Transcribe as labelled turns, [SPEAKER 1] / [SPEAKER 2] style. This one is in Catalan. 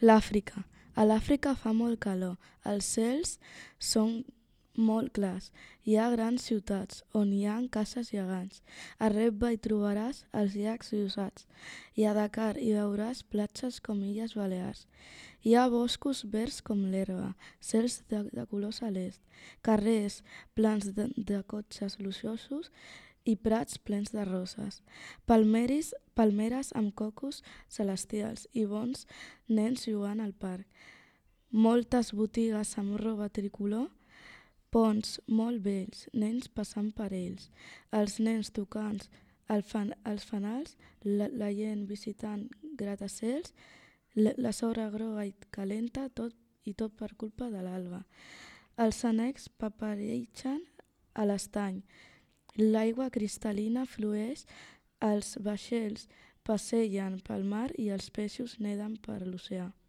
[SPEAKER 1] L'Àfrica. A l'Àfrica fa molt calor, els cels són molt clars, hi ha grans ciutats on hi ha cases gegants. A Rebba hi trobaràs els llacs llossats i a Dakar hi veuràs platges com Illes Balears. Hi ha boscos verds com l'herba, cels de color celest, carrers plans de cotxes luxosos i prats plens de roses, palmeres amb cocos celestials i bons nens jugant al parc, moltes botigues amb roba tricolor, ponts molt vells, nens passant per ells, els nens tocant els fanals, la gent visitant gratacels, la sorra groga i calenta tot per culpa de l'alba. Els ànecs papareixen a l'estany, l'aigua cristal·lina flueix, els vaixells passegen pel mar i els peixos neden per l'oceà.